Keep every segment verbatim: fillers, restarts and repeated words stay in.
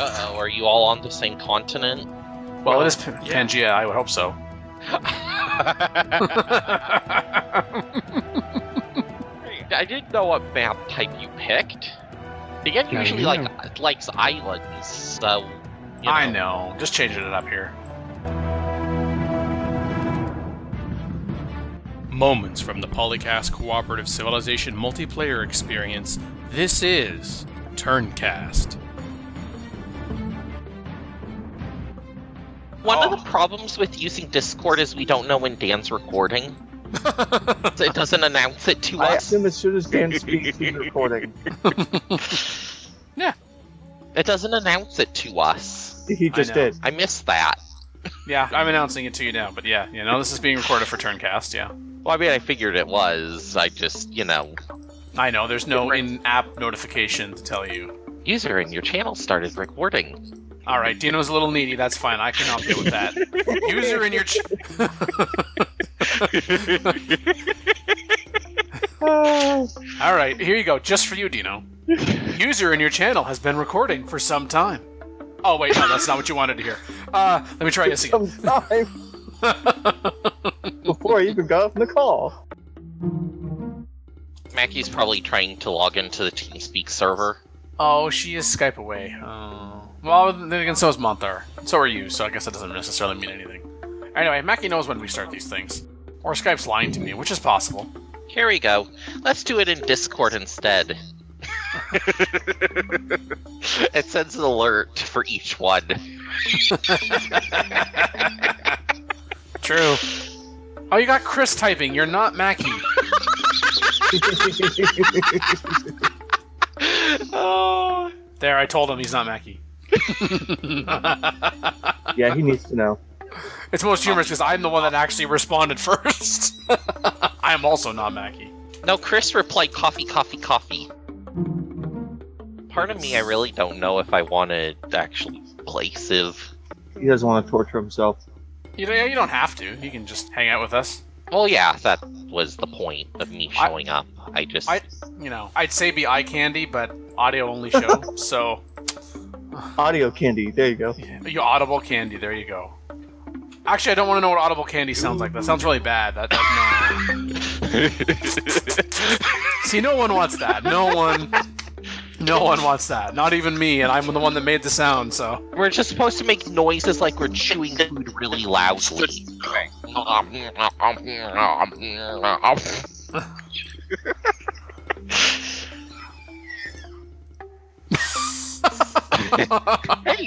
Uh-oh, are you all on the same continent? Well, it is P- yeah. Pangea, I would hope so. I didn't know what map type you picked. Again, Yeah, usually you like know. likes islands, so you know. I know. Just changing it up here. Moments from the Polycast Cooperative Civilization multiplayer experience. This is Turncast. One Oh. of the problems with using Discord is we don't know when Dan's recording. So it doesn't announce it to I us. assume as soon as Dan speaks, he's recording. Yeah. It doesn't announce it to us. He just know. did. I missed that. Yeah, I'm announcing it to you now, but yeah, you know, this is being recorded for Turncast, yeah. Well, I mean, I figured it was. I just, you know, I know, there's no Right. in-app notification to tell you. user in your channel started recording. Alright, Dino's a little needy, that's fine, I can help you with that. User in your ch- Alright, here you go, just for you, Dino. User in your channel has been recording for some time. Oh, wait, no, that's not what you wanted to hear. Uh, let me try this again. Sometime before I even got off the call. Mackie's probably trying to log into the TeamSpeak server. Oh, she is Skype away. Oh. Well, then again, so is Monthar. So are you, so I guess that doesn't necessarily mean anything. Anyway, Mackie knows when we start these things. Or Skype's lying to me, which is possible. Here we go. Let's do it in Discord instead. It sends an alert for each one. True. Oh, you got Chris typing. You're not Mackie. Oh. There, I told him he's not Mackie. Yeah, he needs to know. It's most humorous because I'm the one that actually responded first. I am also not Mackie. No, Chris replied coffee, coffee, coffee. Part of me, I really don't know if I want to actually play Civ. He doesn't want to torture himself. You don't, you don't have to. You can just hang out with us. Well, yeah, that was the point of me showing up. I just... I, you know, I'd say be eye candy, but audio only show. So, Audio candy, there you go. you audible candy. There you go. Actually, I don't want to know what audible candy sounds like. That sounds really bad. That, that no. See, no one wants that. No one. No one wants that. Not even me, and I'm the one that made the sound. So We're just supposed to make noises like we're chewing food really loudly. Hey,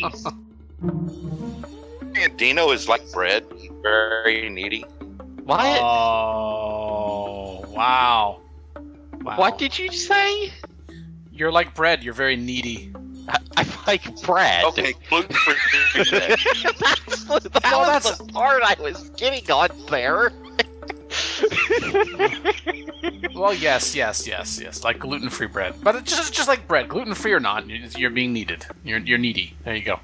And Dino is like bread, very needy. what? Oh, wow. Wow. What did you say? You're like bread. You're very needy. I, I like bread. Okay, gluten-free. that's the, that Well, was that's- the part I was getting on there. Well, yes, yes, yes, yes. Like gluten-free bread, but it's just just like bread, gluten-free or not, you're you're being needed. You're you're needy. There you go.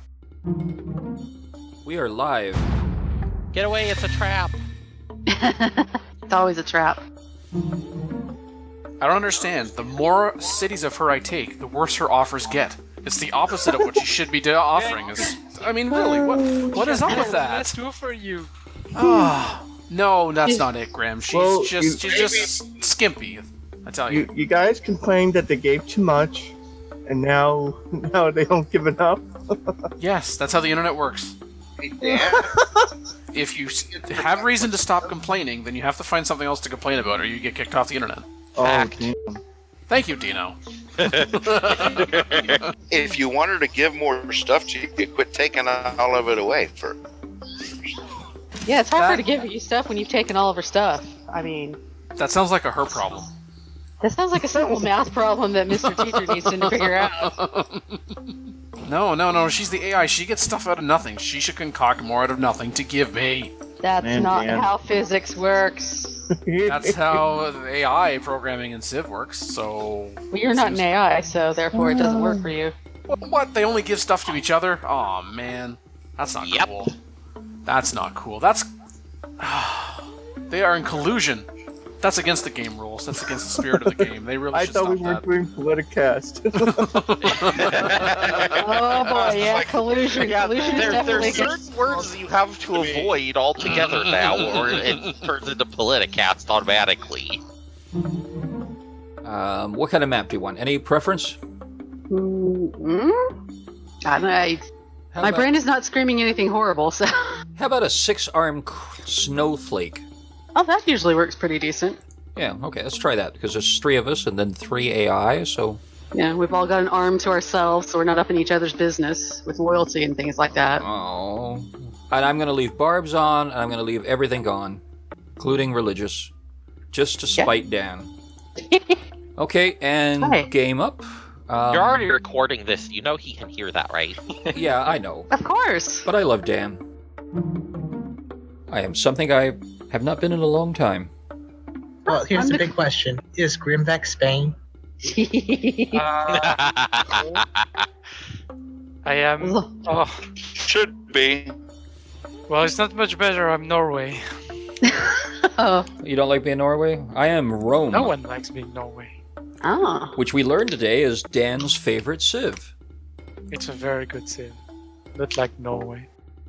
We are live. Get away, it's a trap. It's always a trap. I don't understand. The more cities of her I take, the worse her offers get. It's the opposite of what she should be do- offering. Is I mean, really, what what is up with that? Let's do it for you. Ah, no, that's not it, Graham. She's Well, just you- she's just skimpy. I tell you. You you guys complained that they gave too much, and now now they don't give enough. Yes, that's how the internet works. Hey, Dan, If you s- have reason to stop complaining, then you have to find something else to complain about, or you get kicked off the internet. Oh, Fact. damn. Thank you, Dino. if you want her to give more stuff to you, you quit taking all of it away. For Yeah, it's hard for her That- to give you stuff when you've taken all of her stuff. I mean, That sounds like a her problem. that sounds like a simple math problem that Mister Teacher needs to figure out. No, no, no. She's the A I. She gets stuff out of nothing. She should concoct more out of nothing to give me. That's Man, not Dan. how physics works. That's how the A I programming in Civ works. So Well, you're not an A I, so therefore it doesn't work for you. what? what? They only give stuff to each other? Oh man, that's not Yep. cool. That's not cool. That's they are in collusion. That's against the game rules. That's against the spirit of the game. They really I should thought we stop were that. doing Politicast. Oh boy, yeah, Like- collusion. Yeah, collusion there, is definitely there's certain words you have to avoid altogether now, or it turns into Politicast automatically. Um, what kind of map do you want? Any preference? Mm-hmm. I, I, How my about, brain is not screaming anything horrible, so. How about a six-arm c- snowflake? Oh, that usually works pretty decent. Yeah, okay, let's try that, because there's three of us and then three A I, so... Yeah, we've all got an arm to ourselves, so we're not up in each other's business with loyalty and things like that. Oh. And I'm going to leave barbs on, and I'm going to leave everything gone, including religious, just to Yeah. spite Dan. Okay, and Hi. game up. Um, You're already recording this. You know he can hear that, right? Yeah, I know. Of course. But I love Dan. I am something I have not been in a long time. Well, here's I'm the the- big question: is Grimvex Spain? Uh, I am. Oh, Should be. well, it's not much better. I'm Norway. oh. You don't like being Norway? I am Rome, No one likes being Norway. Oh. which we learned today is Dan's favorite civ. It's a very good sim. Not like Norway.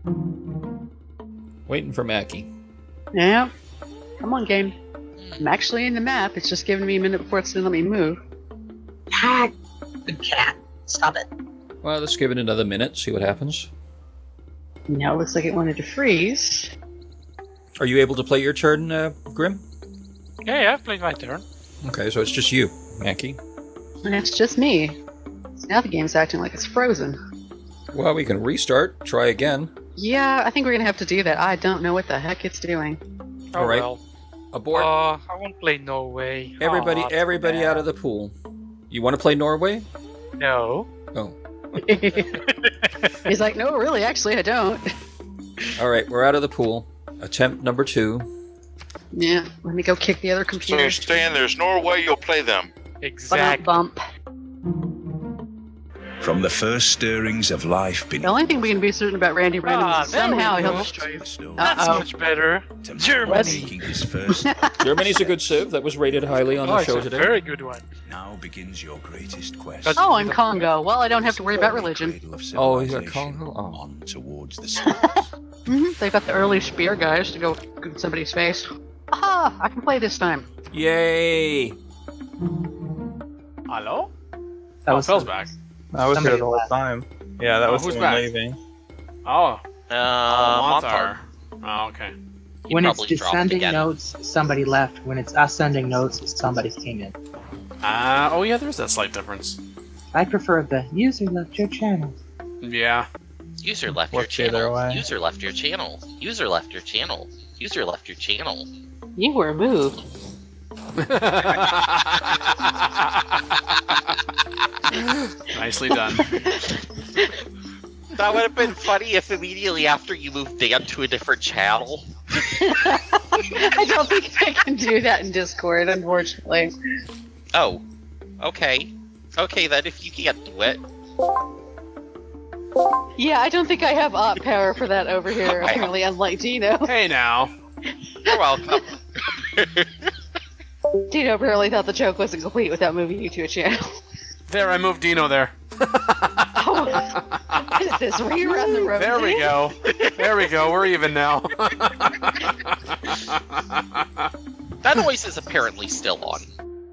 Waiting for Mackie. Yeah. Come on, game. I'm actually in the map. It's just giving me a minute before it's going to let me move. Ah, good cat. Stop it. Well, let's give it another minute, see what happens. Now it looks like it wanted to freeze. Are you able to play your turn, uh, Grim? Yeah, yeah, I've played my turn. Okay, so it's just you, Mackie. And it's just me. So now the game's acting like it's frozen. Well, we can restart, try again. Yeah, I think we're going to have to do that. I don't know what the heck it's doing. Oh, All right. well. Abort. Uh, I won't play Norway. everybody, Aw, everybody man. out of the pool. You want to play Norway? No. Oh. He's like, no, really, actually, I don't. All right, we're out of the pool. Attempt number two. Yeah, let me go kick the other So computer. you're saying there's no way you'll play them. Exactly. Bump. From the first stirrings of life The beneath only thing we can be certain about Randy Random Ah, is there we somehow he'll go. destroy the snow, That's Uh-oh. much better. to Germany. making his first, Germany's a good civ. That was rated highly on Oh, the it's show a today. very good one. now begins your greatest quest. That's- Oh, I'm Congo. Well, I don't have to worry about religion. Cradle of Oh, you're civilization, Congo? Oh. On towards the stars. hmm They've got the early spear guys to go in somebody's face. Aha! I can play this time. Yay! Hello? That oh, was Phil's back. I was Somebody here the whole left. time. Yeah, that Oh, was who's someone back? leaving. Oh, Uh, oh Montar. Montar. Oh, okay. He when it's probably dropped descending again. notes, somebody left. When it's ascending notes, somebody came in. Uh, oh yeah, there's that slight difference. I prefer the user left your channel. Yeah. User left your Works either channel. way. User left your channel. User left your channel. User left your channel. You were moved. Nicely done. That would have been funny if immediately after you moved Dan to a different channel. I don't think I can do that in Discord, unfortunately. Oh, okay. Okay then, if you can't do it. Yeah, I don't think I have op power for that over here, apparently, unlike Dino. Hey now. You're welcome. Dino apparently thought the joke wasn't complete without moving you to a channel. There, I moved Dino there. Oh, what is this? Rerun the road. There we go. There we go. We're even now. That noise is apparently still on.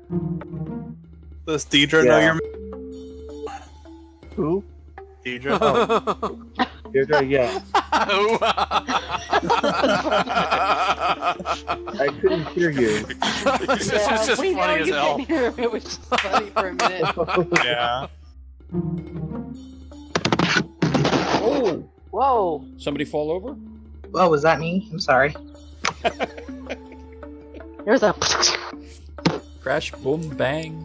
Does Deidre Yeah. know your Who? Deidre? Oh, Deirdre, yeah. I couldn't hear you. This is Yeah, just we know funny as you hell. can hear him. It was just funny for a minute. Yeah. Oh! Whoa. Somebody fall over? Oh, was that me? I'm sorry. There's a. Crash, boom, bang.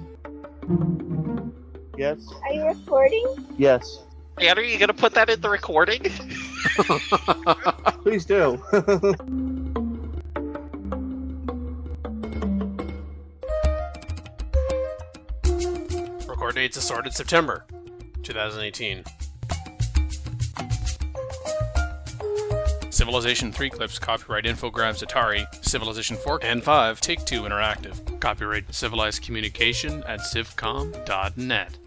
Yes? Are you recording? Yes. Dan, are you gonna put that in the recording? Please do. Record date's assorted September twenty eighteen. Civilization three clips, copyright Infogrames Atari. Civilization four and five, Take-Two Interactive. Copyright Civilized Communication at civcom dot net.